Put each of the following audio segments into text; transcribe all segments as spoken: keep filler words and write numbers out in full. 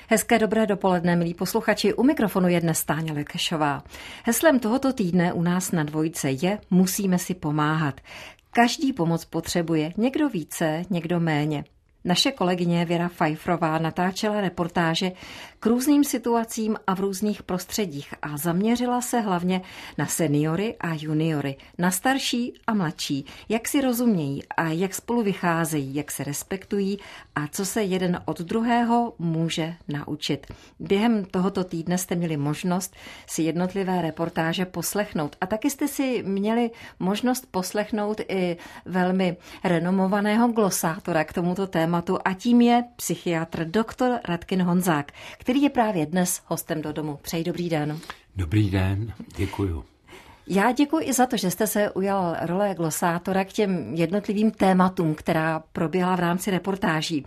Hezké dobré dopoledne, milí posluchači, u mikrofonu je dnes Táňa Lekešová. Heslem tohoto týdne u nás na Dvojce je Musíme si pomáhat. Každý pomoc potřebuje, někdo více, někdo méně. Naše kolegyně Věra Fajfrová natáčela reportáže k různým situacím a v různých prostředích a zaměřila se hlavně na seniory a juniory, na starší a mladší, jak si rozumějí a jak spolu vycházejí, jak se respektují a co se jeden od druhého může naučit. Během tohoto týdne jste měli možnost si jednotlivé reportáže poslechnout a taky jste si měli možnost poslechnout i velmi renomovaného glosátora k tomuto tématu, a tím je psychiatr doktor Radkin Honzák, který je právě dnes hostem do domu. Přeji dobrý den. Dobrý den, děkuju. Já děkuji i za to, že jste se ujal role glosátora k těm jednotlivým tématům, která proběhla v rámci reportáží.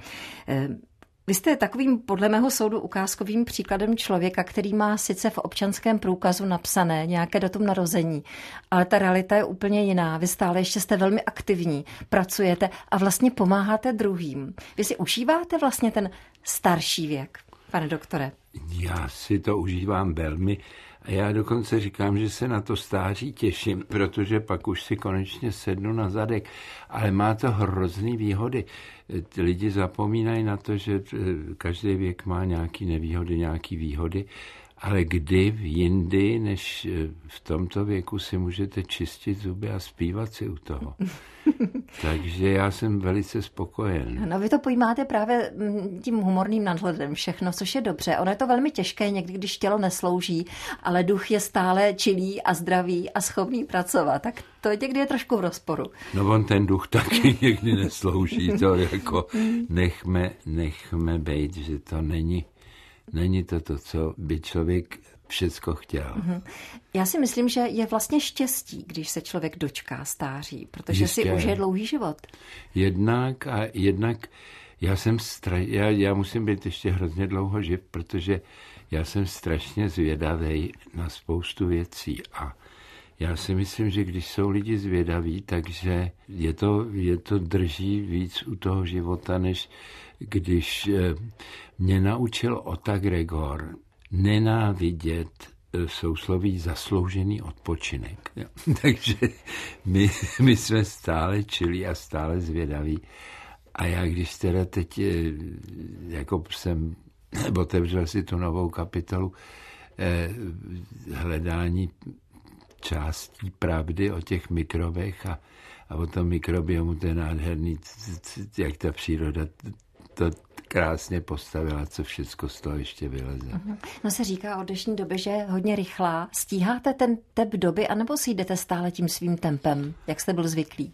Vy jste takovým, podle mého soudu, ukázkovým příkladem člověka, který má sice v občanském průkazu napsané nějaké datum narození, ale ta realita je úplně jiná. Vy stále ještě jste velmi aktivní, pracujete a vlastně pomáháte druhým. Vy si užíváte vlastně ten starší věk, pane doktore? Já si to užívám velmi. A já dokonce říkám, že se na to stáří těším, protože pak už si konečně sednu na zadek. Ale má to hrozný výhody. Ty lidi zapomínají na to, že každý věk má nějaké nevýhody, nějaké výhody. Ale kdy jindy, než v tomto věku si můžete čistit zuby a zpívat si u toho. Takže já jsem velice spokojen. No, vy to pojímáte právě tím humorným nadhledem všechno, což je dobře. Ono je to velmi těžké někdy, když tělo neslouží, ale duch je stále čilý a zdravý a schopný pracovat. Tak to někdy je trošku v rozporu. No on ten duch taky někdy neslouží. To jako nechme, nechme bejt, že to není... Není to to, co by člověk všecko chtěl. Já si myslím, že je vlastně štěstí, když se člověk dočká stáří, protože Jistě. si užije dlouhý život. Jednak a jednak já jsem stra... já, já musím být ještě hrozně dlouho živ, protože já jsem strašně zvědavý na spoustu věcí a já si myslím, že když jsou lidi zvědaví, takže je to, je to drží víc u toho života, než když mě naučil Ota Gregor nenávidět sousloví zasloužený odpočinek. Takže my, my jsme stále čili a stále zvědaví. A já když teda teď jako jsem otevřel si tu novou kapitolu eh, hledání částí pravdy o těch mikrobech a, a o tom mikrobiomu, to je nádherný, jak ta příroda to krásně postavila, co všecko z toho ještě vyleze. No se říká o dnešní době, že je hodně rychlá. Stíháte ten tep doby, anebo si jdete stále tím svým tempem, jak jste byl zvyklý?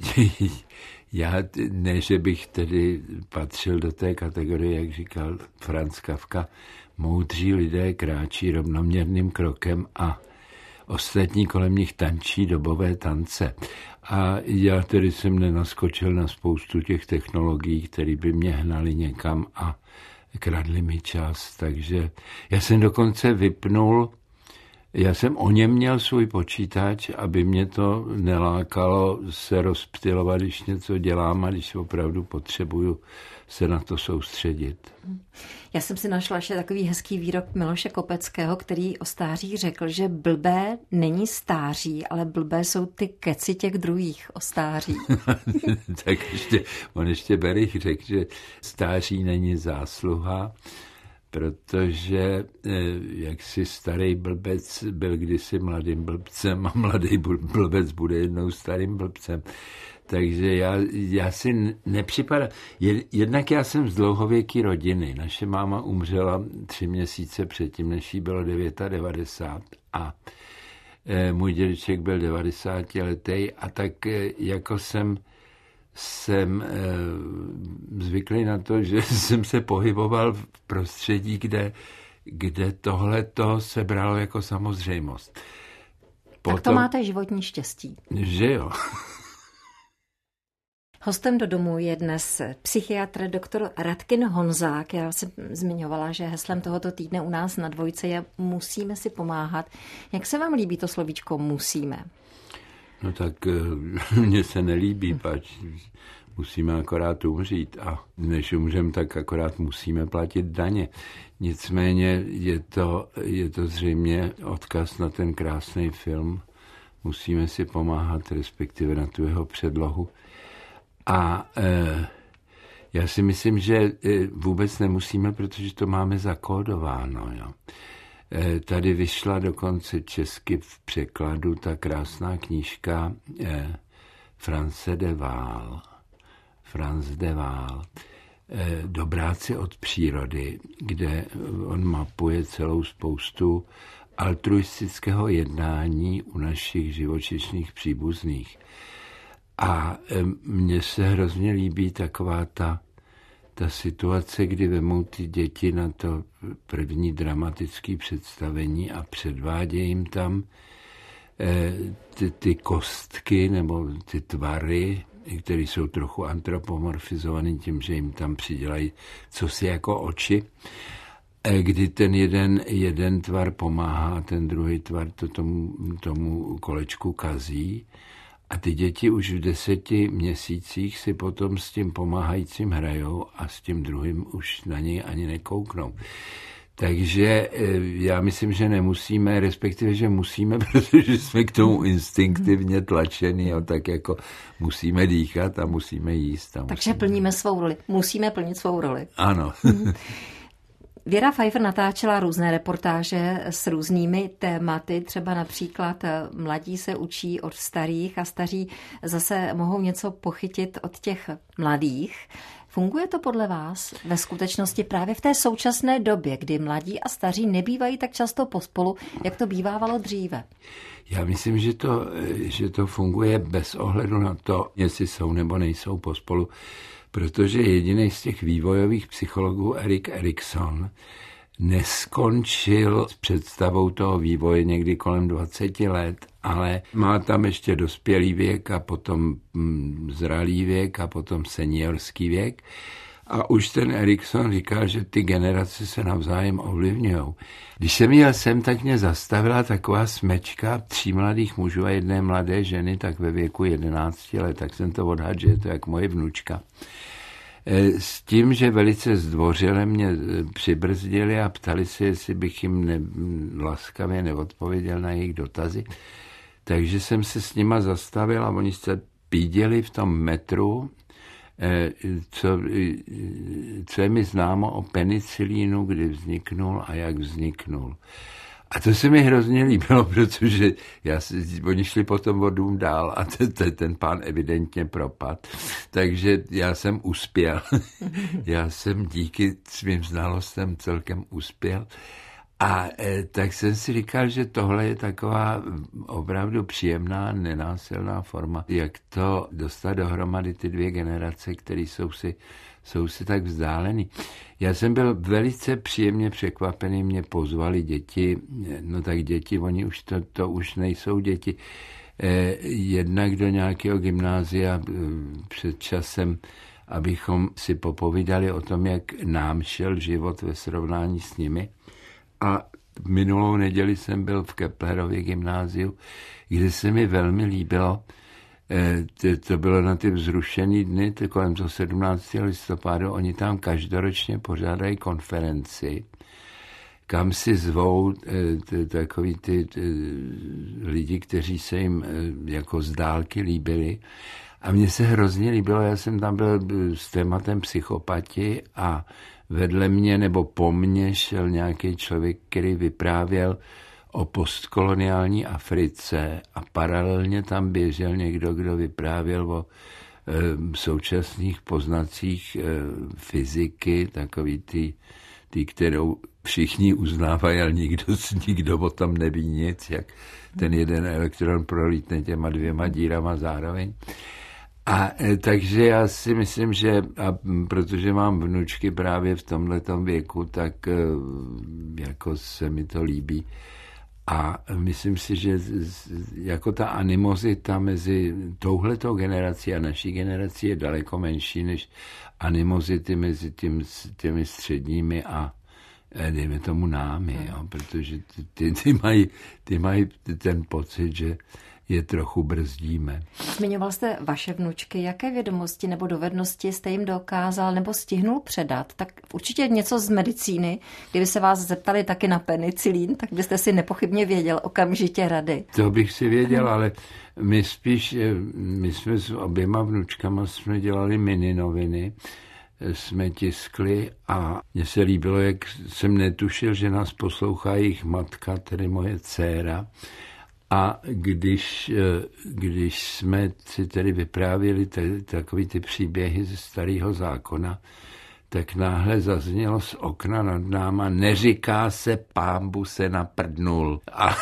Já ne, že bych tedy patřil do té kategorie, jak říkal Franz Kafka, moudří lidé kráčí rovnoměrným krokem a ostatní kolem nich tančí dobové tance. A já tedy jsem nenaskočil na spoustu těch technologií, které by mě hnaly někam a kradly mi čas. Takže já jsem dokonce vypnul, já jsem o něm měl svůj počítač, aby mě to nelákalo se rozptylovat, když něco dělám a když opravdu potřebuju se na to soustředit. Já jsem si našla ještě takový hezký výrok Miloše Kopeckého, který o stáří řekl, že blbé není stáří, ale blbé jsou ty keci těch druhých o stáří. Tak ještě, on ještě Berich řekl, že stáří není zásluha, protože jaksi starý blbec byl kdysi mladým blbcem a mladý blbec bude jednou starým blbcem. Takže já, já si nepřipadám. Jednak já jsem z dlouhověké rodiny. Naše máma umřela tři měsíce předtím, než jí bylo devadesát devět a e, můj dědeček byl devadesátiletý a tak e, jako jsem jsem e, zvyklý na to, že jsem se pohyboval v prostředí, kde, kde tohleto se bralo jako samozřejmost. Potom, tak to máte životní štěstí. Že jo. Hostem do domu je dnes psychiatr doktor Radkin Honzák. Já jsem zmiňovala, že heslem tohoto týdne u nás na Dvojce je Musíme si pomáhat. Jak se vám líbí to slovíčko musíme? No tak mně se nelíbí, pač musíme akorát umřít a než umřem, tak akorát musíme platit daně. Nicméně je to, je to zřejmě odkaz na ten krásný film. Musíme si pomáhat, respektive na tu jeho předlohu. A e, já si myslím, že e, vůbec nemusíme, protože to máme zakódováno. Jo. E, tady vyšla dokonce česky v překladu ta krásná knížka e, France de Waal. France de Waal. E, Dobráci od přírody, kde on mapuje celou spoustu altruistického jednání u našich živočišných příbuzných. A mně se hrozně líbí taková ta, ta situace, kdy vemou ty děti na to první dramatické představení a předvádějí jim tam eh, ty, ty kostky nebo ty tvary, které jsou trochu antropomorfizované tím, že jim tam přidělají cosi jako oči, kdy ten jeden, jeden tvar pomáhá a ten druhý tvar to tomu, tomu kolečku kazí. A ty děti už v deseti měsících si potom s tím pomáhajícím hrajou a s tím druhým už na něj ani nekouknou. Takže já myslím, že nemusíme, respektive, že musíme, protože jsme k tomu instinktivně tlačeni, jo, tak jako musíme dýchat a musíme jíst. A musíme... Takže plníme svou roli. Musíme plnit svou roli. Ano. Věra Pfeiffer natáčela různé reportáže s různými tématy, třeba například mladí se učí od starých a staří zase mohou něco pochytit od těch mladých. Funguje to podle vás ve skutečnosti právě v té současné době, kdy mladí a staří nebývají tak často pospolu, jak to bývávalo dříve? Já myslím, že to, že to funguje bez ohledu na to, jestli jsou nebo nejsou pospolu, protože jediný z těch vývojových psychologů, Erik Erikson, neskončil s představou toho vývoje někdy kolem dvacet let, ale má tam ještě dospělý věk a potom zralý věk a potom seniorský věk. A už ten Erikson říká, že ty generace se navzájem ovlivňují. Když jsem jel sem, tak mě zastavila taková smečka tří mladých mužů a jedné mladé ženy, tak ve věku jedenácti let, tak jsem to odhadl, že je to jak moje vnučka. S tím, že velice zdvořile mě přibrzdili a ptali se, jestli bych jim ne, laskavě neodpověděl na jejich dotazy. Takže jsem se s nima zastavil a oni se píděli v tom metru, co, co je mi známo o penicilínu, kdy vzniknul a jak vzniknul. A to se mi hrozně líbilo, protože já si, oni šli potom o dům dál a ten, ten, ten pán evidentně propad. Takže já jsem uspěl. Já jsem díky svým znalostem celkem uspěl. A e, tak jsem si říkal, že tohle je taková opravdu příjemná, nenásilná forma, jak to dostat dohromady ty dvě generace, které jsou si, jsou si tak vzdálený. Já jsem byl velice příjemně překvapený, mě pozvali děti, no tak děti, oni už to, to už nejsou děti, e, jednak do nějakého gymnázia e, před časem, abychom si popovídali o tom, jak nám šel život ve srovnání s nimi. A minulou neděli jsem byl v Keplerově gymnáziu, kde se mi velmi líbilo, to bylo na ty vzrušený dny, to kolem toho sedmnáctého listopadu, oni tam každoročně pořádají konferenci, kam si zvou takový ty lidi, kteří se jim jako z dálky líbili. A mně se hrozně líbilo, já jsem tam byl s tématem psychopati a vedle mě nebo po mně šel nějaký člověk, který vyprávěl o postkoloniální Africe a paralelně tam běžel někdo, kdo vyprávěl o e, současných poznacích e, fyziky, takový ty, ty, kterou všichni uznávají, ale nikdo, nikdo o tom neví nic, jak ten jeden elektron prolítne těma dvěma dírama zároveň. A e, takže já si myslím, že a protože mám vnučky právě v tomhletom věku, tak e, jako se mi to líbí. A myslím si, že jako ta animozita mezi touhletou generací a naší generací je daleko menší než animozity mezi tím, těmi středními a dejme tomu námi, jo, protože ty, ty, mají, ty mají ten pocit, že, je trochu brzdíme. Zmiňoval jste vaše vnučky. Jaké vědomosti nebo dovednosti jste jim dokázal nebo stihnul předat? Tak určitě něco z medicíny. Kdyby se vás zeptali taky na penicilín, tak byste si nepochybně věděl okamžitě rady. To bych si věděl, ale my spíš, my jsme s oběma vnučkama jsme dělali mini noviny, jsme tiskli a mně se líbilo, jak jsem netušil, že nás poslouchá jejich matka, tedy moje dcéra. A když, když jsme si tedy vyprávěli t- takový ty příběhy ze Starého zákona, tak náhle zaznělo z okna nad náma, neříká se, Pánbu se naprdnul. A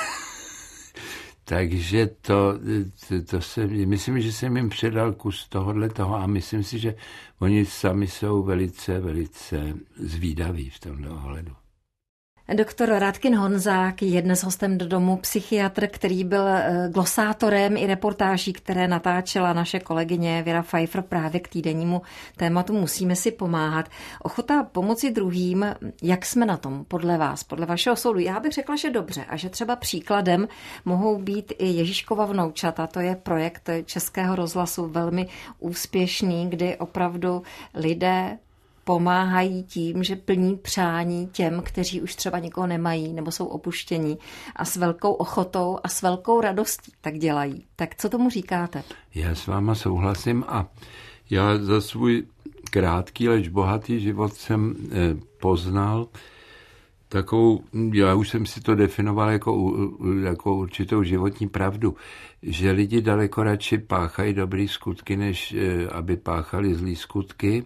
takže to, to, to se, myslím, že jsem jim předal kus tohohle toho a myslím si, že oni sami jsou velice, velice zvídaví v tomhle ohledu. Doktor Radkin Honzák je dnes hostem do domu, psychiatr, který byl glosátorem i reportáží, které natáčela naše kolegyně Věra Pfeiffer právě k týdennímu tématu Musíme si pomáhat. Ochota pomoci druhým, jak jsme na tom podle vás, podle vašeho soudu? Já bych řekla, že dobře a že třeba příkladem mohou být i Ježíškova vnoučata. To je projekt Českého rozhlasu velmi úspěšný, kdy opravdu lidé pomáhají tím, že plní přání těm, kteří už třeba nikoho nemají nebo jsou opuštění a s velkou ochotou a s velkou radostí tak dělají. Tak co tomu říkáte? Já s váma souhlasím a já za svůj krátký, leč bohatý život jsem poznal takovou, já už jsem si to definoval jako, jako určitou životní pravdu, že lidi daleko radši páchají dobrý skutky, než aby páchali zlý skutky,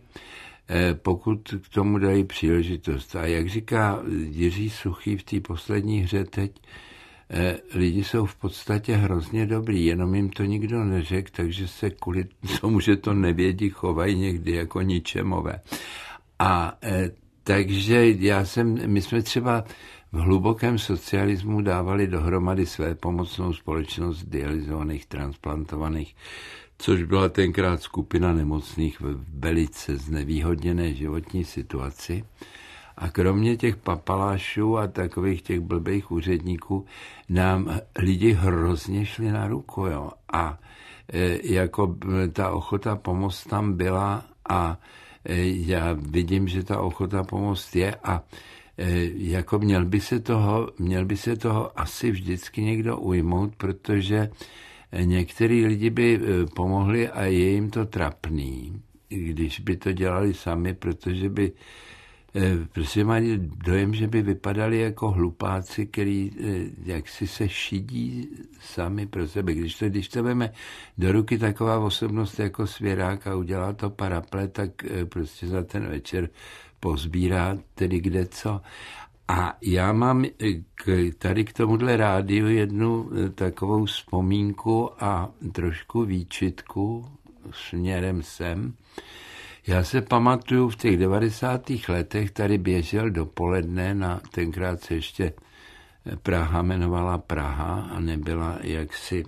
pokud k tomu dají příležitost. A jak říká Jiří Suchý v té poslední hře teď, lidi jsou v podstatě hrozně dobrý, jenom jim to nikdo neřekl, takže se kvůli tomu, že to nevědí, chovají někdy jako ničemové. A takže já jsem, my jsme třeba v hlubokém socialismu dávali dohromady své pomocnou společnost dialyzovaných, transplantovaných, což byla tenkrát skupina nemocných v velice znevýhodněné životní situaci. A kromě těch papalášů a takových těch blbých úředníků nám lidi hrozně šli na ruku. Jo. A e, jako ta ochota pomoct tam byla a e, já vidím, že ta ochota pomoct je a e, jako měl by se toho, měl by se toho asi vždycky někdo ujmout, protože některý lidi by pomohli a je jim to trapný, když by to dělali sami, protože by prostě mají dojem, že by vypadali jako hlupáci, který jaksi se šidí sami pro sebe. Když to, když to veme do ruky taková osobnost jako Svěrák a udělá to paraplet, tak prostě za ten večer pozbírá tedy kde co. A já mám k, tady k tomuhle rádiu jednu takovou vzpomínku a trošku výčitku směrem sem. Já se pamatuju, v těch devadesátých letech tady běžel dopoledne, na, tenkrát se ještě Praha jmenovala Praha a nebyla jaksi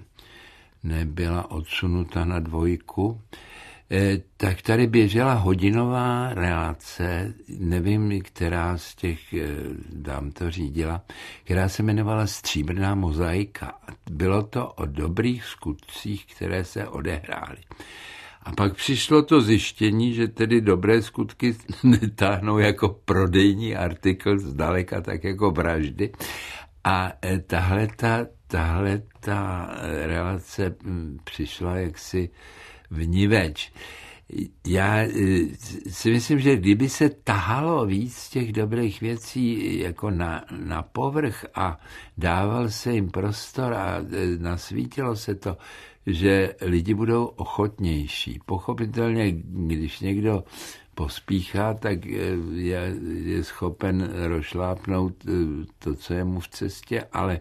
nebyla odsunuta na dvojku. Eh, tak tady běžela hodinová relace, nevím, která z těch eh, dám to řídila, která se jmenovala Stříbrná mozaika. Bylo to o dobrých skutcích, které se odehrály. A pak přišlo to zjištění, že tedy dobré skutky netáhnou jako prodejní artikl zdaleka, tak jako vraždy. A eh, tahle ta, tahle ta relace hm, přišla jaksi vniveč. Já si myslím, že kdyby se tahalo víc těch dobrých věcí jako na, na povrch a dával se jim prostor a nasvítilo se to, že lidi budou ochotnější. Pochopitelně, když někdo pospíchá, tak je, je schopen rozšlápnout to, co je mu v cestě, ale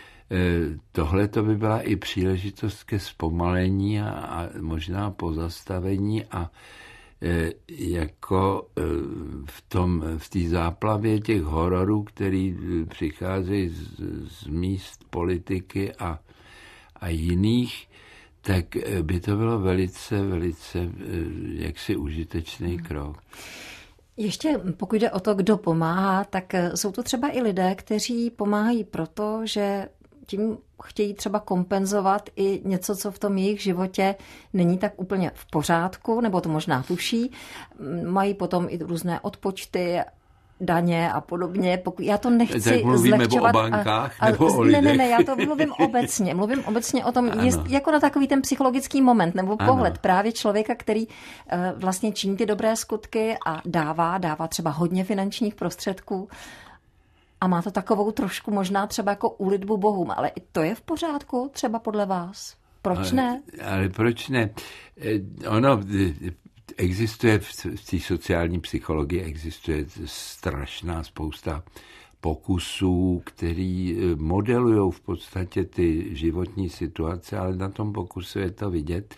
tohle to by byla i příležitost ke zpomalení a, a možná pozastavení a e, jako e, v tom, v té záplavě těch hororů, který přicházejí z, z míst politiky a, a jiných, tak by to bylo velice, velice e, jaksi užitečný krok. Ještě pokud jde o to, kdo pomáhá, tak jsou to třeba i lidé, kteří pomáhají proto, že tím chtějí třeba kompenzovat i něco, co v tom jejich životě není tak úplně v pořádku, nebo to možná tuší. Mají potom i různé odpočty, daně a podobně. Pokud, já to nechci tak mluvíme zlehčovat. O bankách, a, a, nebo o ne, lidech? ne, ne, já to mluvím obecně. Mluvím obecně o tom, jest, jako na takový ten psychologický moment nebo pohled ano. právě člověka, který uh, vlastně činí ty dobré skutky a dává, dává třeba hodně finančních prostředků a má to takovou trošku možná třeba jako úlitbu bohům, ale i to je v pořádku třeba podle vás? Proč ale, ne? Ale proč ne? Ono existuje v té sociální psychologii existuje strašná spousta pokusů, který modelují v podstatě ty životní situace, ale na tom pokusu je to vidět.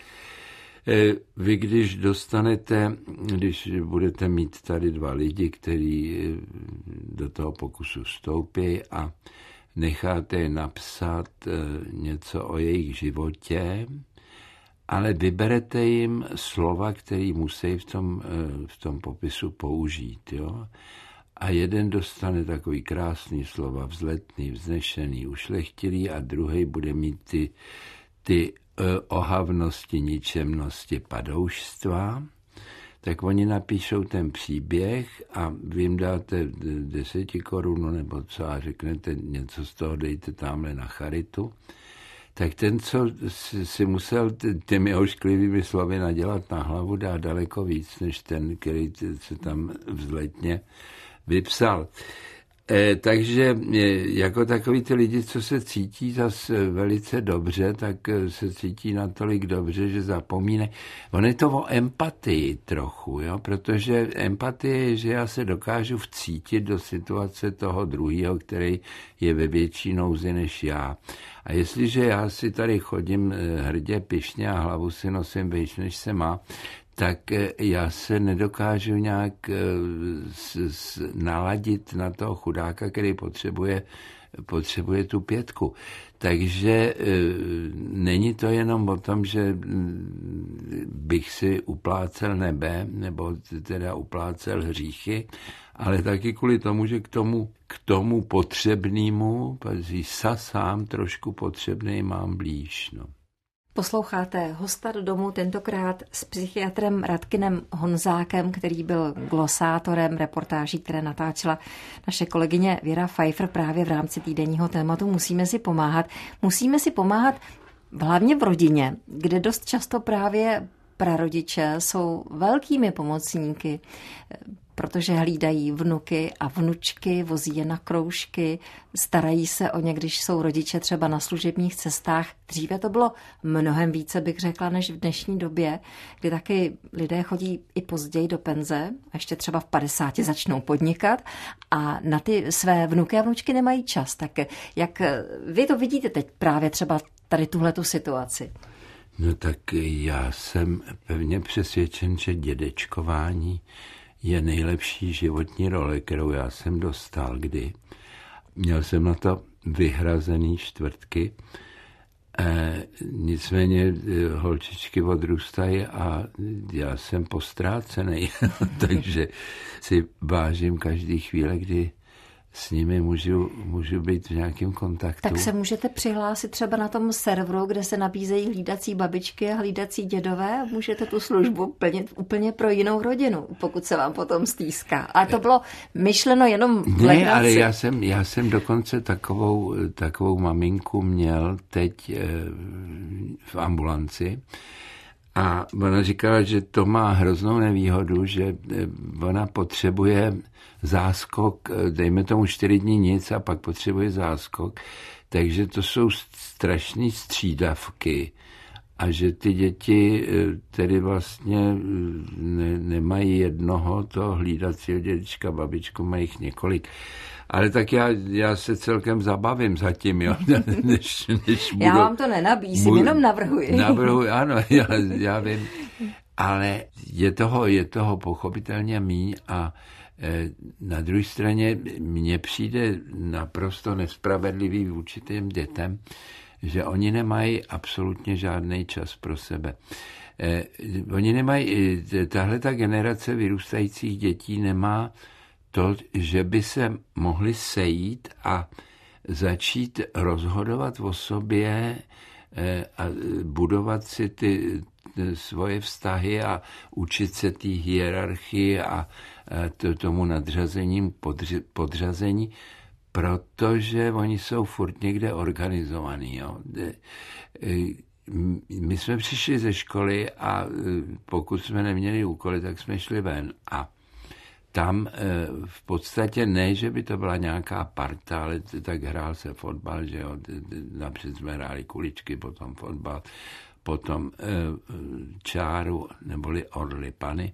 Vy, když dostanete, když budete mít tady dva lidi, kteří do toho pokusu vstoupí a necháte je napsat něco o jejich životě, ale vyberete jim slova, které musí v tom, v tom popisu použít. Jo? A jeden dostane takový krásný slova, vzletný, vznešený, ušlechtilý a druhý bude mít ty, ty ohavnosti, ničemnosti, padoušstva, tak oni napíšou ten příběh a vy jim dáte deseti korun nebo co a řeknete něco z toho, dejte tamhle na charitu. Tak ten, co si musel těmi ošklivými slovy nadělat na hlavu, dá daleko víc, než ten, který se tam vzletně vypsal. E, takže jako takový ty lidi, co se cítí zase velice dobře, tak se cítí natolik dobře, že zapomíne. Ono je to o empatii trochu, jo? Protože empatie je, že já se dokážu vcítit do situace toho druhého, který je ve větší nouzi než já. A jestliže já si tady chodím hrdě, pyšně a hlavu si nosím vejš, než se má, tak já se nedokážu nějak s, s, naladit na toho chudáka, který potřebuje, potřebuje tu pětku. Takže e, není to jenom o tom, že bych si uplácel nebe, nebo teda uplácel hříchy, ale taky kvůli tomu, že k tomu, k tomu potřebnému, sa sám trošku potřebnej mám blíž. No. Posloucháte Hosta do domu, tentokrát s psychiatrem Radkinem Honzákem, který byl glosátorem reportáží, které natáčela naše kolegyně Věra Pfeiffer právě v rámci týdenního tématu Musíme si pomáhat. Musíme si pomáhat hlavně v rodině, kde dost často právě prarodiče jsou velkými pomocníky, protože hlídají vnuky a vnučky, vozí je na kroužky, starají se o ně, když jsou rodiče třeba na služebních cestách. Dříve to bylo mnohem více, bych řekla, než v dnešní době, kdy taky lidé chodí i později do penze, a ještě třeba v padesáti začnou podnikat a na ty své vnuky a vnučky nemají čas. Tak jak vy to vidíte teď právě třeba tady tuhletu situaci? No tak já jsem pevně přesvědčen, že dědečkování je nejlepší životní role, kterou já jsem dostal kdy. Měl jsem na to vyhrazený čtvrtky, e, nicméně e, holčičky odrůstají a já jsem postrácený, takže si vážím každý chvíle, kdy s nimi můžu, můžu být v nějakém kontaktu. Tak se můžete přihlásit třeba na tom serveru, kde se nabízejí hlídací babičky a hlídací dědové a můžete tu službu plnit úplně pro jinou rodinu, pokud se vám potom stýská. Ale to bylo myšleno jenom v Ne, legraci. ale já jsem, já jsem dokonce takovou, takovou maminku měl teď e, v ambulanci. A ona říkala, že to má hroznou nevýhodu, že ona potřebuje záskok, dejme tomu čtyři dní nic a pak potřebuje záskok, takže to jsou strašné střídavky a že ty děti tedy vlastně ne, nemají jednoho, toho hlídacího dědečka, babičku, mají jich několik. Ale tak já, já se celkem zabavím zatím, jo, než, než budu, Já vám to nenabízím, budu, jenom navrhuji. Navrhuji, ano, já, já vím. Ale je toho, je toho pochopitelně míň a e, na druhé straně mně přijde naprosto nespravedlivý vůči těm dětem, že oni nemají absolutně žádný čas pro sebe. E, oni nemají, tahle ta generace vyrůstajících dětí nemá to, že by se mohli sejít a začít rozhodovat o sobě a budovat si ty svoje vztahy a učit se té hierarchii a tomu nadřazením podřazení, protože oni jsou furt někde organizovaní. Jo. My jsme přišli ze školy a pokud jsme neměli úkoly, tak jsme šli ven. A tam v podstatě ne, že by to byla nějaká parta, ale tak hrál se fotbal, že jo. Napřed jsme hráli kuličky, potom fotbal, potom čáru, neboli orly pany.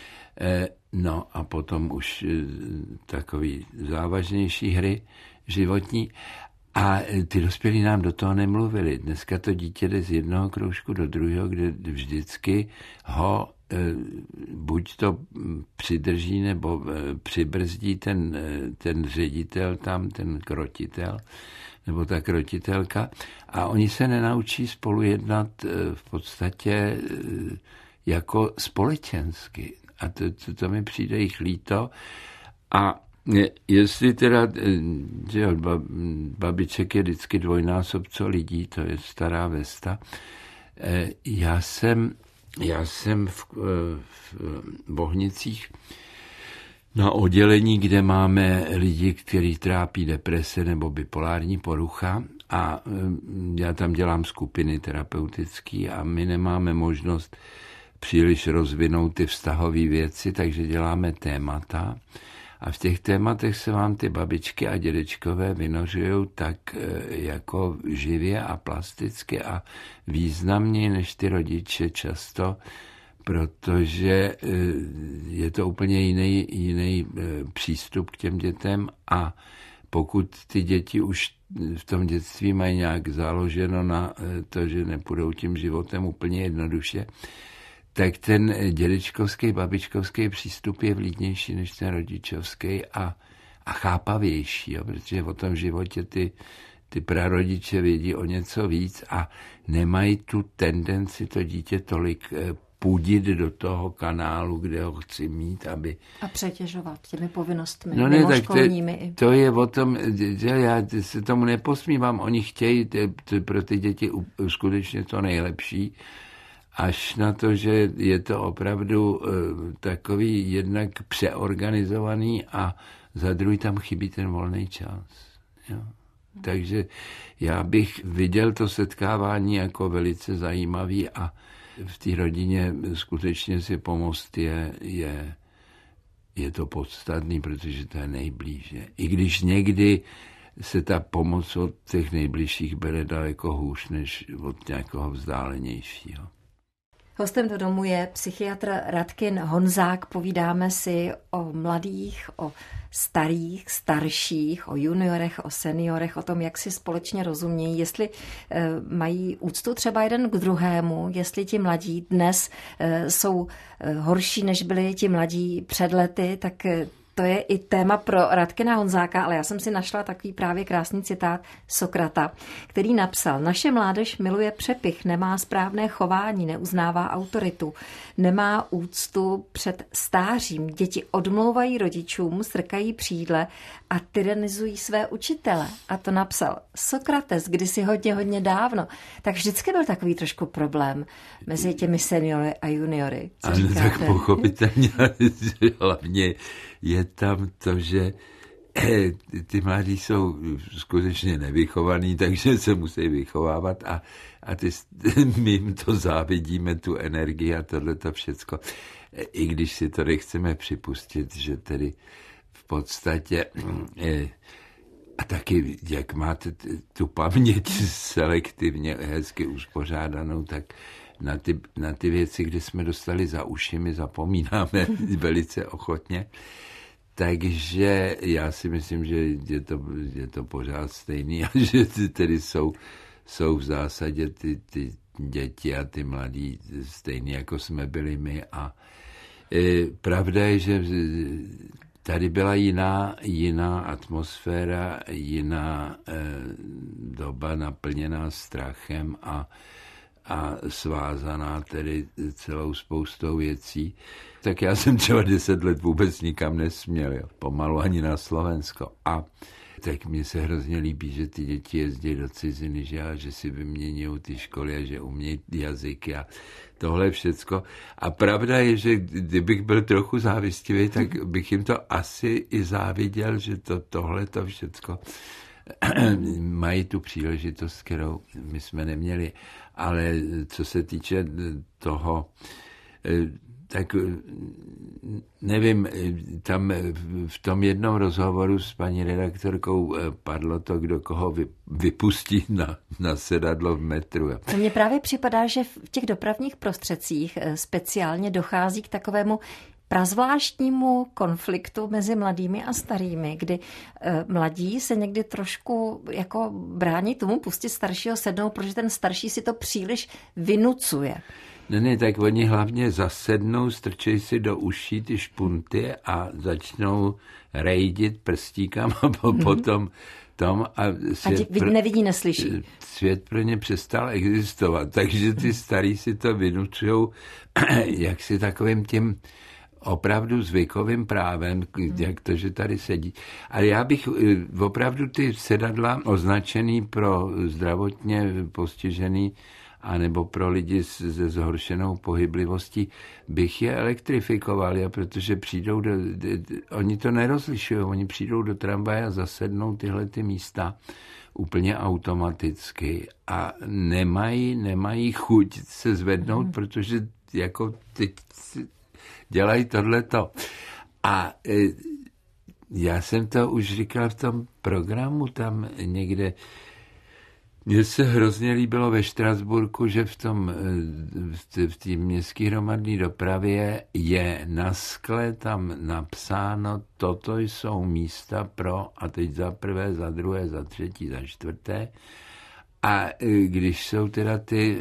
No a potom už takový závažnější hry životní. A ty dospělí nám do toho nemluvili. Dneska to dítě jde z jednoho kroužku do druhého, kde vždycky ho buď to přidrží nebo přibrzdí ten, ten ředitel tam, ten krotitel, nebo ta krotitelka. A oni se nenaučí spolu jednat v podstatě jako společensky. A to, to, to mi přijde jich líto. A jestli teda, že jo, babiček je vždycky dvojnásob co lidí, to je stará Vesta. Já jsem, já jsem v, v Bohnicích na oddělení, kde máme lidi, kteří trápí deprese nebo bipolární porucha, a já tam dělám skupiny terapeutické a my nemáme možnost příliš rozvinout ty vztahové věci, takže děláme témata. A v těch tématech se vám ty babičky a dědečkové vynořují tak jako živě a plasticky a významněji než ty rodiče často, protože je to úplně jiný, jiný přístup k těm dětem, a pokud ty děti už v tom dětství mají nějak založeno na to, že nepůjdou tím životem úplně jednoduše, tak ten dědečkovský, babičkovský přístup je vlídnější než ten rodičovský a, a chápavější, jo, protože o tom životě ty, ty prarodiče vědí o něco víc a nemají tu tendenci to dítě tolik pudit do toho kanálu, kde ho chci mít, aby... A přetěžovat těmi povinnostmi, no ne, tak to, to je o tom, že já se tomu neposmívám, oni chtějí ty, ty, pro ty děti skutečně to nejlepší, až na to, že je to opravdu uh, takový jednak přeorganizovaný a za druhý tam chybí ten volný čas. Jo. Takže já bych viděl to setkávání jako velice zajímavý a v té rodině skutečně si pomoct je, je, je to podstatný, protože to je nejblíže. I když někdy se ta pomoc od těch nejbližších bere daleko hůř, než od nějakého vzdálenějšího. Hostem do domu je psychiatr Radkin Honzák. Povídáme si o mladých, o starých, starších, o juniorech, o seniorech, o tom, jak si společně rozumějí, jestli e, mají úctu třeba jeden k druhému, jestli ti mladí dnes e, jsou e, horší, než byli ti mladí před lety, tak e, to je i téma pro Radkina Honzáka, ale já jsem si našla takový právě krásný citát Sokrata, který napsal: naše mládež miluje přepich, nemá správné chování, neuznává autoritu, nemá úctu před stářím, děti odmlouvají rodičům, strkají přídle a tyranizují své učitele. A to napsal Sokrates kdysi hodně, hodně dávno. Tak vždycky byl takový trošku problém mezi těmi seniory a juniory. Co ano, říkáte? Tak pochopitelně, hlavně je tam to, že ty mladí jsou skutečně nevychovaní, takže se musí vychovávat a, a ty, my jim to závidíme, tu energii a tohleto všecko. I když si to nechceme připustit, že tedy v podstatě a taky, jak máte tu paměť selektivně hezky uspořádanou, tak na ty, na ty věci, kde jsme dostali za uši, my zapomínáme velice ochotně. Takže já si myslím, že je to, je to pořád stejný a že tedy jsou, jsou v zásadě ty, ty děti a ty mladí stejný, jako jsme byli my. A e, pravda je, že tady byla jiná, jiná atmosféra, jiná e, doba naplněná strachem a a svázaná tedy celou spoustou věcí. Tak já jsem třeba deset let vůbec nikam nesměl, jo. Pomalu ani na Slovensko. A Tak mně se hrozně líbí, že ty děti jezdí do ciziny, že, a že si vyměňují ty školy a že umějí jazyky a tohle všecko. A pravda je, že kdybych byl trochu závistivý, tak bych jim to asi i záviděl, že to, tohle to všecko mají tu příležitost, kterou my jsme neměli. Ale co se týče toho, tak nevím, tam v tom jednom rozhovoru s paní redaktorkou padlo to, kdo koho vypustí na, na sedadlo v metru. To mně právě připadá, že v těch dopravních prostředcích speciálně dochází k takovému prazvláštnímu konfliktu mezi mladými a starými, kdy e, mladí se někdy trošku jako brání tomu pustit staršího sednout, protože ten starší si to příliš vynucuje. Ne, ne, tak oni hlavně zasednou, strčejí si do uší ty špunty a začnou rejdit prstíkama a po, mm-hmm. potom tom a svět a pro, nevidí, neslyší. Svět pro ně přestal existovat, takže ty starí si to vynučujou jak si takovým tím opravdu zvykovým právem, jak to, že tady sedí. Ale já bych opravdu ty sedadla označený pro zdravotně postižený anebo pro lidi se zhoršenou pohyblivostí, bych je elektrifikoval, ja, protože přijdou do, de, de, oni to nerozlišují, oni přijdou do tramvaje a zasednou tyhle ty místa úplně automaticky a nemají, nemají chuť se zvednout, mm. protože jako teď dělají tohleto. A e, já jsem to už říkal v tom programu tam někde. Mně se hrozně líbilo ve Štrasburku, že v tom v té městské hromadné dopravě je na skle tam napsáno, toto jsou místa pro, a teď za prvé, za druhé, za třetí, za čtvrté. A když jsou teda ty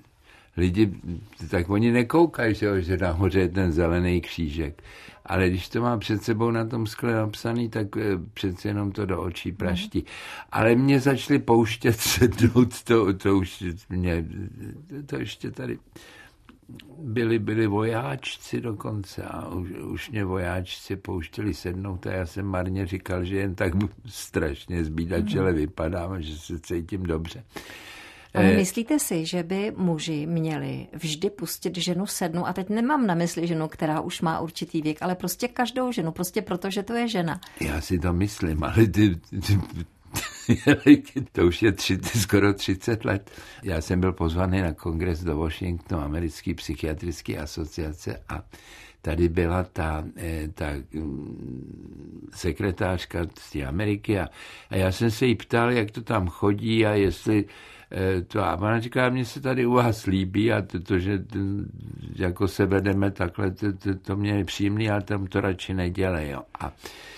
lidi, tak oni nekoukají, že nahoře je ten zelený křížek. Ale když to má před sebou na tom skle napsaný, tak přece jenom to do očí praští. Ale mě začali pouštět sednout, to, to už mě, to ještě tady byli, byli vojáčci dokonce a už, už mě vojáčci pouštěli sednout a já jsem marně říkal, že jen tak strašně zbídačele vypadám a že se cítím dobře. Ale myslíte si, že by muži měli vždy pustit ženu sednout? A teď nemám na mysli ženu, která už má určitý věk, ale prostě každou ženu, prostě proto, že to je žena. Já si to myslím, ale ty, ty, to už je tři, skoro třicet let. Já jsem byl pozvaný na kongres do Washingtonu, americké psychiatrické asociace a tady byla ta, ta sekretářka z té Ameriky a, a já jsem se jí ptal, jak to tam chodí a jestli to, a ona říká, mně se tady u vás líbí a to, to že jako se vedeme takhle, to, to, to mě je příjemný, ale tam to radši nedělej. Jo. A,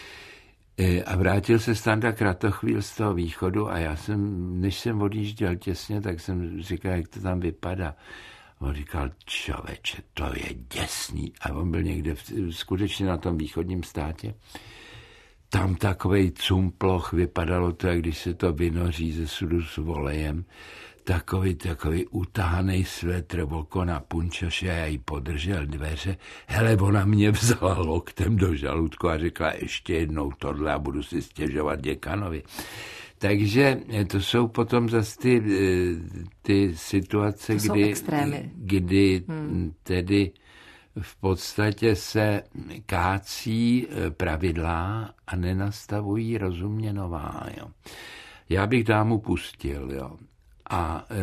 a vrátil se Standa Kratochvíl z toho východu a já jsem, než jsem odjížděl těsně, tak jsem říkal, jak to tam vypadá. On říkal, čověče, to je děsný. A on byl někde v, skutečně na tom východním státě. Tam takovej cumploch, vypadalo to, jak když se to vynoří ze sudu s volejem. Takový, takový utahanej svetr, oko na punčoše, já jí podržel dveře. Hele, ona mě vzala loktem do žaludku a řekla, ještě jednou tohle a budu si stěžovat děkanovi. Takže to jsou potom zase ty, ty situace, to kdy, kdy hmm. tedy v podstatě se kácí pravidla a nenastavují rozumně nová. Jo. Já bych dámu pustil, jo. A e,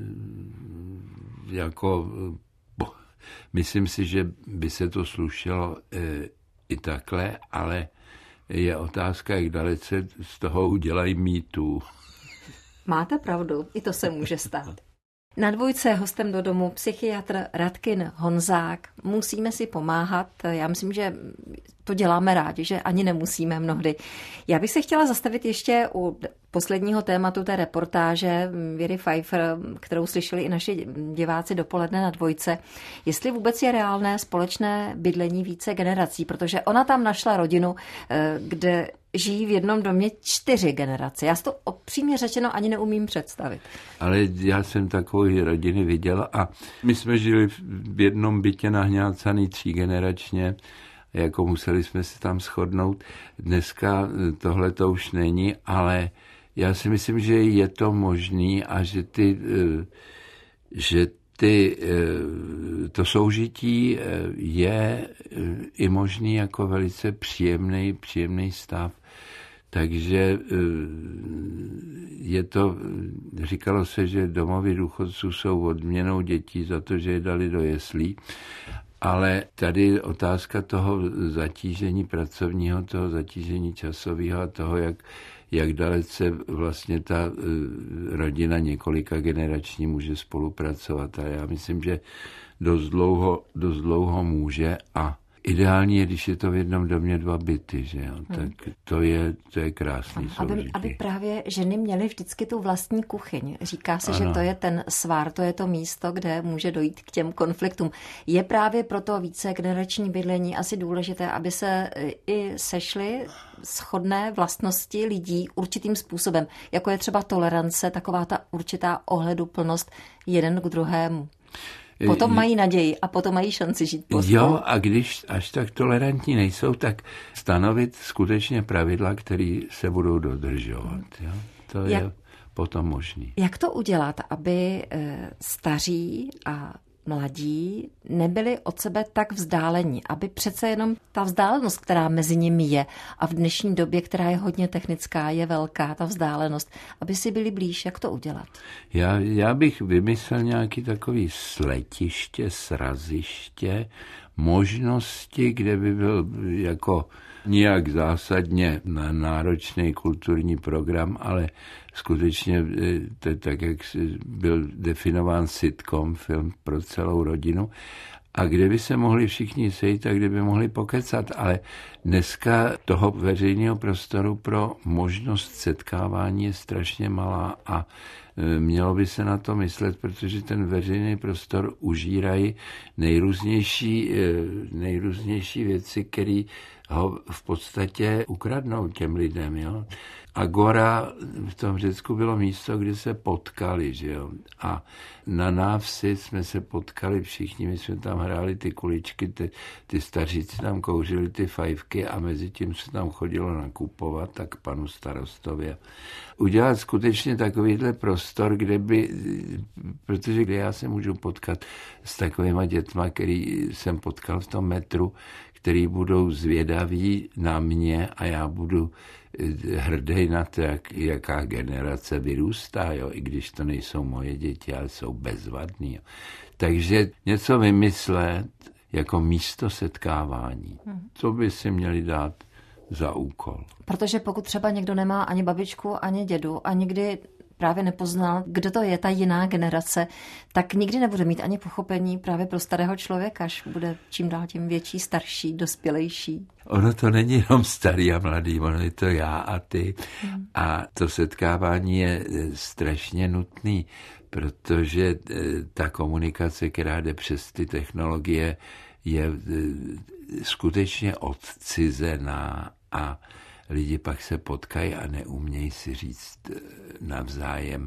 jako bo, myslím si, že by se to slušelo e, i takhle, ale je otázka, jak dalece z toho udělají mýtu. Máte pravdu, i to se může stát. Na dvojce hostem do domu psychiatr Radkin Honzák. Musíme si pomáhat. Já myslím, že to děláme rádi, že ani nemusíme mnohdy. Já bych se chtěla zastavit ještě u posledního tématu té reportáže Věry Pfeiffer, kterou slyšeli i naši diváci dopoledne na dvojce. Jestli vůbec je reálné společné bydlení více generací, protože ona tam našla rodinu, kde žijí v jednom domě čtyři generace. Já si to upřímně řečeno ani neumím představit. Ale já jsem takové rodiny viděla a my jsme žili v jednom bytě nahňácaný třígeneračně jako museli jsme se tam shodnout. Dneska tohle to už není, ale já si myslím, že je to možný a že ty, že ty, to soužití je i možný jako velice příjemný, příjemný stav. Takže je to, říkalo se, že domovy důchodců jsou odměnou dětí za to, že je dali do jeslí, ale tady otázka toho zatížení pracovního, toho zatížení časového a toho, jak, jak dalece vlastně ta rodina několika generační může spolupracovat. A já myslím, že dost dlouho, dost dlouho může a ideální je, když je to v jednom domě dva byty, že jo? Hmm. Tak to je, to je krásný soužití. Aby, aby právě ženy měly vždycky tu vlastní kuchyň. Říká se, ano. že to je ten svár, to je to místo, kde může dojít k těm konfliktům. Je právě proto více generační bydlení asi důležité, aby se i sešly shodné vlastnosti lidí určitým způsobem, jako je třeba tolerance, taková ta určitá ohleduplnost jeden k druhému. Potom mají naději a potom mají šanci žít pospolu. Jo, a když až tak tolerantní nejsou, tak stanovit skutečně pravidla, které se budou dodržovat. Jo? To jak, je potom možný. Jak to udělat, aby staří a mladí nebyli od sebe tak vzdálení, aby přece jenom ta vzdálenost, která mezi nimi je a v dnešní době, která je hodně technická, je velká, ta vzdálenost, aby si byli blíž, jak to udělat? Já, já bych vymyslel nějaký takový sletiště, sraziště, možnosti, kde by byl jako nijak zásadně na náročný kulturní program, ale skutečně to, tak, jak byl definován sitcom, film pro celou rodinu, a kde by se mohli všichni sejít a kde by mohli pokecat. Ale dneska toho veřejného prostoru pro možnost setkávání je strašně malá a mělo by se na to myslet, protože ten veřejný prostor užírají nejrůznější, nejrůznější věci, které ho v podstatě ukradnou těm lidem. Jo? Agora v tom Řecku bylo místo, kde se potkali, že jo. A na návsi jsme se potkali všichni, my jsme tam hráli ty kuličky, ty, ty staříci tam kouřili ty fajfky a mezi tím se tam chodilo nakupovat, tak panu starostovi. Udělat skutečně takovýhle prostor, kde by, protože kde já se můžu potkat s takovýma dětma, který jsem potkal v tom metru, který budou zvědaví na mě a já budu hrdý na to, jak, jaká generace vyrůstá, jo, i když to nejsou moje děti, ale jsou bezvadný. Jo. Takže něco vymyslet jako místo setkávání, hmm. to by si měli dát za úkol. Protože pokud třeba někdo nemá ani babičku, ani dědu a nikdy právě nepoznal, kdo to je ta jiná generace, tak nikdy nebude mít ani pochopení právě pro starého člověka, až bude čím dál tím větší, starší, dospělejší. Ono to není jenom starý a mladý, ono je to já a ty. Hmm. A to setkávání je strašně nutný, protože ta komunikace, která jde přes ty technologie, je skutečně odcizená a lidi pak se potkají a neumějí si říct navzájem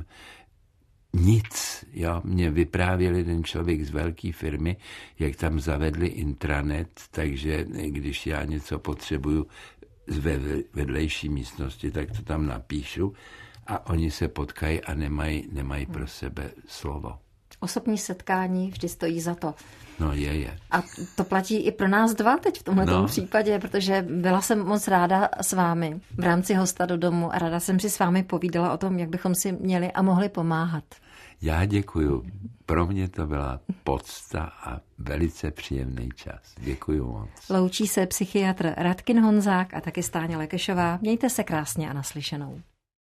nic. Jo? Mě vyprávěl jeden člověk z velké firmy, jak tam zavedli intranet, takže když já něco potřebuju ve vedlejší místnosti, tak to tam napíšu a oni se potkají a nemají, nemají pro sebe slovo. Osobní setkání vždy stojí za to. No je, je. A to platí i pro nás dva teď v tomto no. případě, protože byla jsem moc ráda s vámi v rámci Hosta do domu a ráda jsem si s vámi povídala o tom, jak bychom si měli a mohli pomáhat. Já děkuju. Pro mě to byla podsta a velice příjemný čas. Děkuju moc. Loučí se psychiatr Radkin Honzák a taky Stáňa Lekešová. Mějte se krásně a naslyšenou.